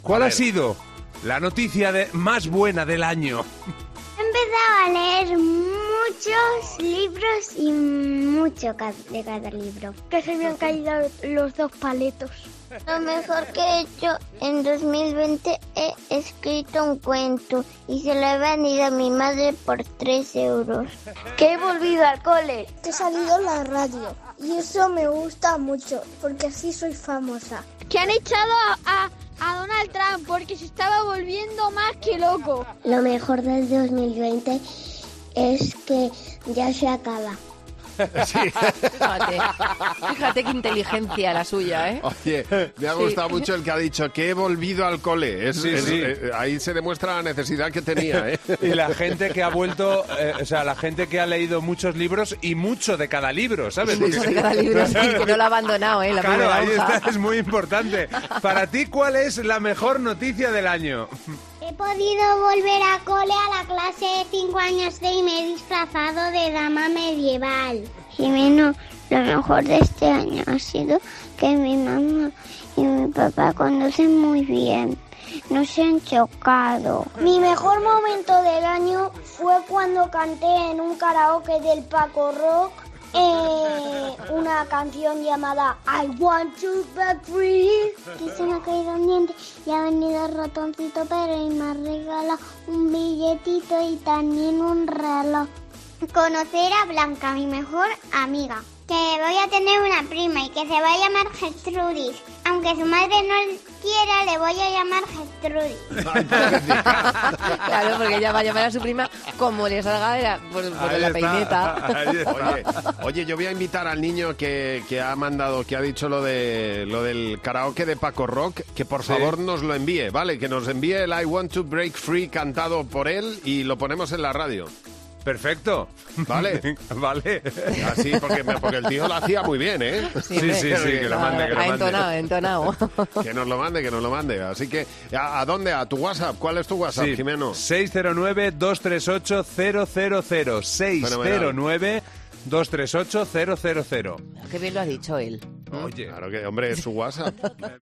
¿Cuál ha sido la noticia más buena del año? He empezado a leer muchos libros y mucho de cada libro. Que se me han caído los 2 paletos. Lo mejor que he hecho en 2020 he escrito un cuento y se lo he vendido a mi madre por 3 euros. Que he volvido al cole. Que he salido en la radio y eso me gusta mucho porque así soy famosa. Que han echado a Donald Trump porque se estaba volviendo más que loco. Lo mejor del 2020 es que ya se acaba. Sí. Fíjate qué inteligencia la suya, ¿eh? Oye, me ha gustado mucho el que ha dicho que he volvido al cole. Ahí se demuestra la necesidad que tenía, ¿eh? Y la gente que ha vuelto, la gente que ha leído muchos libros y mucho de cada libro, ¿sabes? Mucho de cada libro, sí, que no lo ha abandonado, ¿eh? La claro, ahí hoja. está, es muy importante. Para ti, ¿cuál es la mejor noticia del año? He podido volver a cole a la clase de 5 años y me he disfrazado de dama medieval. Jimeno, lo mejor de este año ha sido que mi mamá y mi papá conducen muy bien. No se han chocado. Mi mejor momento del año fue cuando canté en un karaoke del Paco Rock una canción llamada I Want to Be Free. Que se me ha caído un diente y ha venido el ratoncito Pedro y me ha regalado un billetito y también un reloj. Conocer a Blanca, mi mejor amiga. Que voy a tener una prima y que se va a llamar Gertrudis. Aunque su madre no quiera, le voy a llamar Gertrudis. Claro, porque ella va a llamar a su prima como le salga por la peineta. Oye, yo voy a invitar al niño que ha mandado, que ha dicho lo del karaoke de Paco Rock, que por favor nos lo envíe, ¿vale? Que nos envíe el I Want to Break Free cantado por él y lo ponemos en la radio. Perfecto. Vale. Vale. Así, porque el tío lo hacía muy bien, ¿eh? Sí, que lo mande, que lo mande. Ha entonado. Que nos lo mande. Así que, ¿a dónde? ¿A tu WhatsApp? ¿Cuál es tu WhatsApp, Jimeno? 609-238-000. 609-238-000. Qué bien lo ha dicho él. Oye. Claro que, hombre, es su WhatsApp.